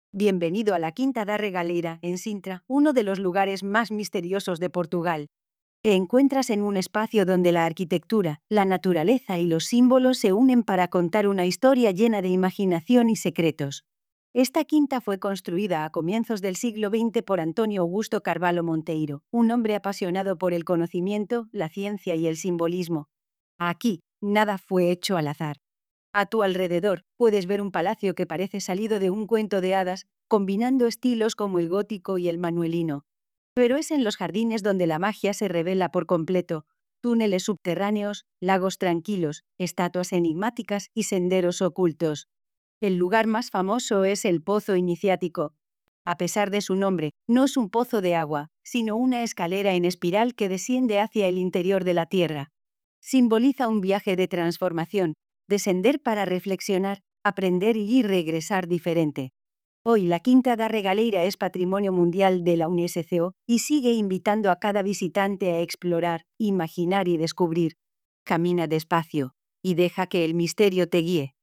Bienvenido a la Quinta da Regaleira, en Sintra, uno de los lugares más misteriosos de Portugal. Te encuentras en un espacio donde la arquitectura, la naturaleza y los símbolos se unen para contar una historia llena de imaginación y secretos. Esta quinta fue construida a comienzos del siglo XX por Antonio Augusto Carvalho Monteiro, un hombre apasionado por el conocimiento, la ciencia y el simbolismo. Aquí, nada fue hecho al azar. A tu alrededor puedes ver un palacio que parece salido de un cuento de hadas, combinando estilos como el gótico y el manuelino. Pero es en los jardines donde la magia se revela por completo. Túneles subterráneos, lagos tranquilos, estatuas enigmáticas y senderos ocultos. El lugar más famoso es el Pozo Iniciático. A pesar de su nombre, no es un pozo de agua, sino una escalera en espiral que desciende hacia el interior de la tierra. Simboliza un viaje de transformación, descender para reflexionar, aprender y regresar diferente. Hoy la Quinta da Regaleira es Patrimonio Mundial de la UNESCO y sigue invitando a cada visitante a explorar, imaginar y descubrir. Camina despacio y deja que el misterio te guíe.